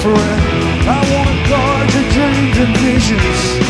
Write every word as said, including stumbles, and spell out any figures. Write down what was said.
friend. I wanna guard your dreams and visions.